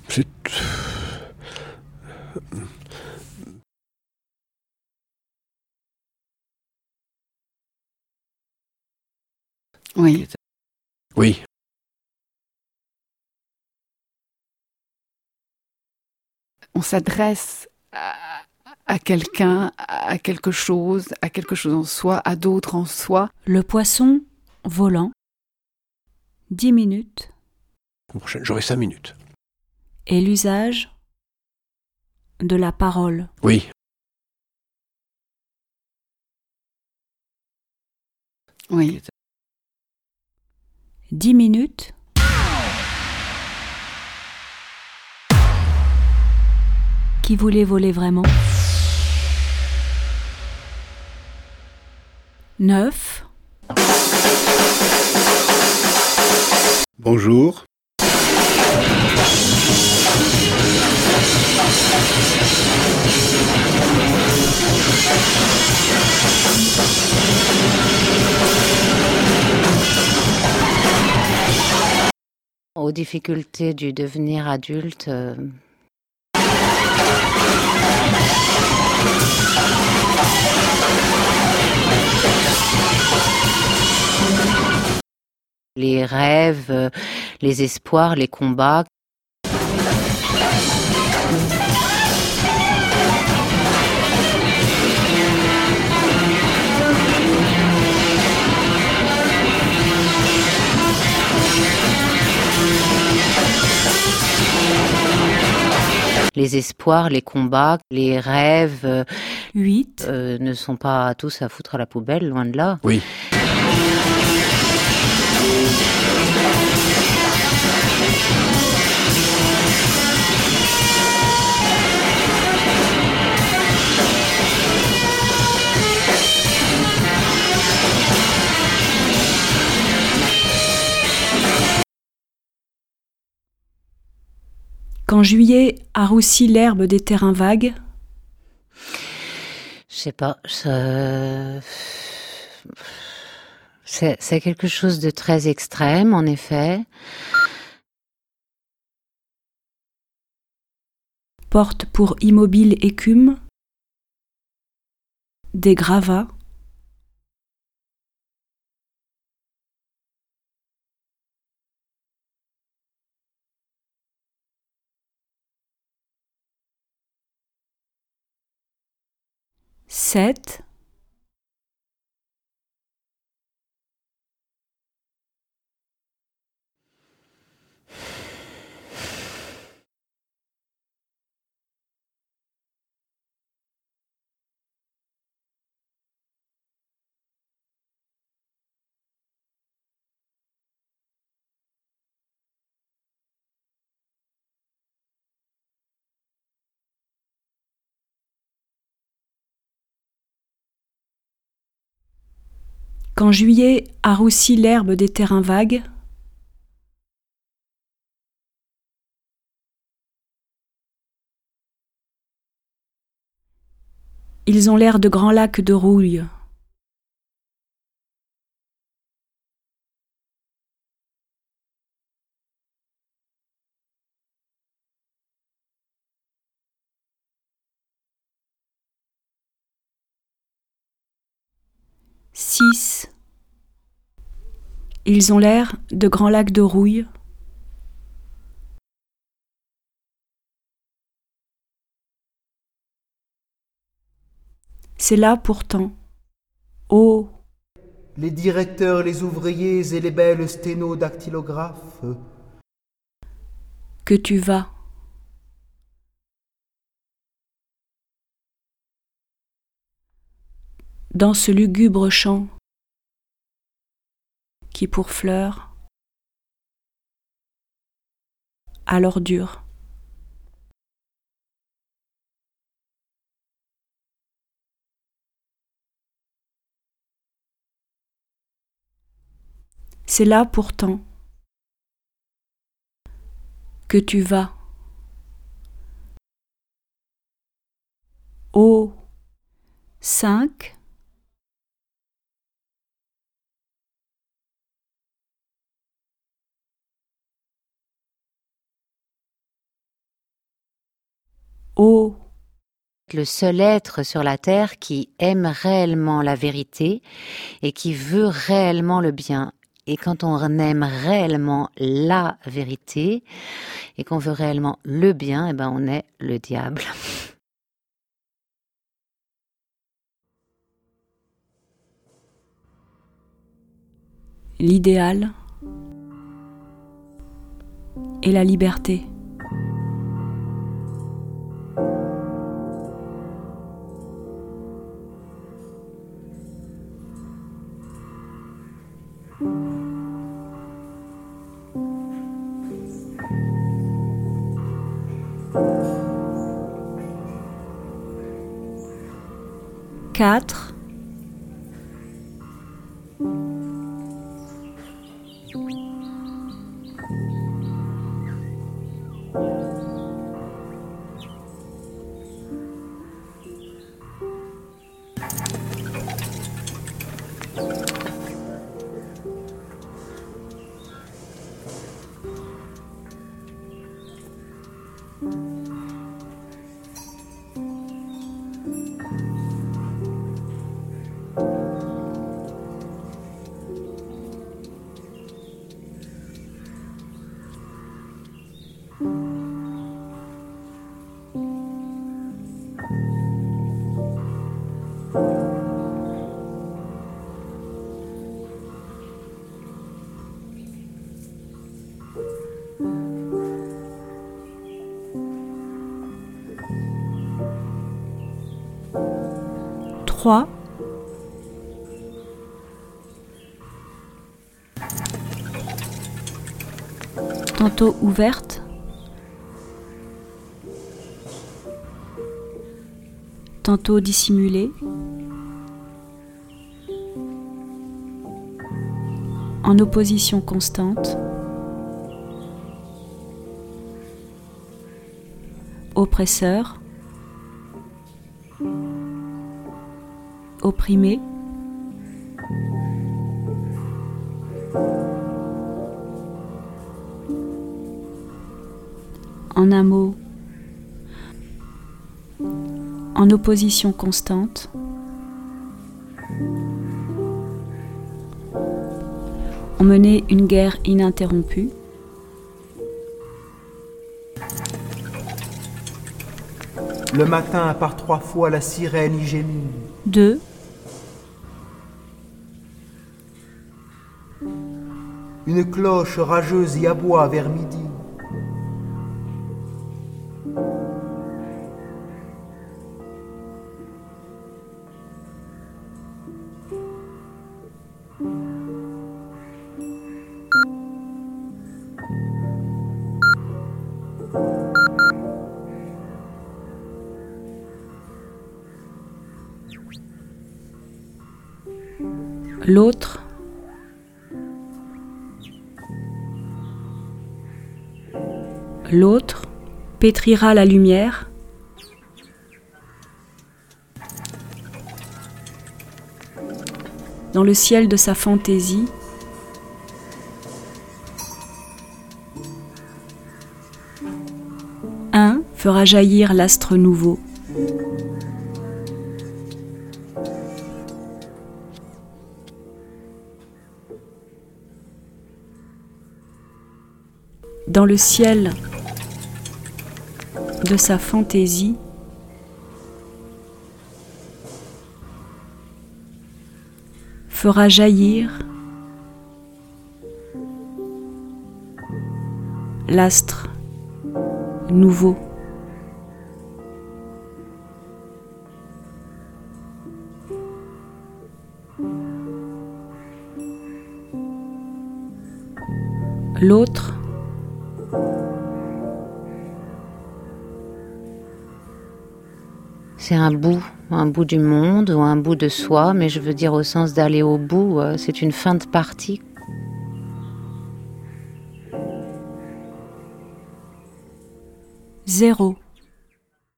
C'est... Oui. Oui. On s'adresse à quelqu'un, à quelque chose en soi, à d'autres en soi. Le poisson volant. 10 minutes. J'aurai 5 minutes. Et l'usage de la parole. Oui. Oui. 10 minutes. Qui voulait voler vraiment? 9. Bonjour. Aux difficultés du devenir adulte. Les rêves, les espoirs, les combats. Les espoirs, les combats, les rêves 8. Ne sont pas tous à foutre à la poubelle, loin de là. Oui. Quand juillet a roussi l'herbe des terrains vagues. Je sais pas, c'est quelque chose de très extrême, en effet. Porte pour immobile écume. Des gravats. Sept. Quand juillet a roussi l'herbe des terrains vagues. Ils ont l'air de grands lacs de rouille. Six. Ils ont l'air de grands lacs de rouille. C'est là pourtant. Oh, Les directeurs, les ouvriers et les belles sténodactylographes. que tu vas. Dans ce lugubre champ qui pour fleurs à l'ordure. C'est là pourtant que tu vas. Oh, 5. ô, Le seul être sur la terre qui aime réellement la vérité et qui veut réellement le bien. Et quand on aime réellement la vérité et qu'on veut réellement le bien, eh ben on est le diable. l'idéal et la liberté. Quatre, trois, tantôt ouverte, tantôt dissimulée, en opposition constante, oppresseur, opprimé, en un mot, en opposition constante, on menait une guerre ininterrompue, Le matin, par 3 fois, la sirène y gémit. deux, Une cloche rageuse y aboie vers midi. l'autre, l'autre pétrira la lumière, dans le ciel de sa fantaisie, un fera jaillir l'astre nouveau. Dans le ciel de sa fantaisie, fera jaillir l'astre nouveau. L'autre C'est un bout du monde ou un bout de soi, mais je veux dire au sens d'aller au bout, c'est une fin de partie. zéro.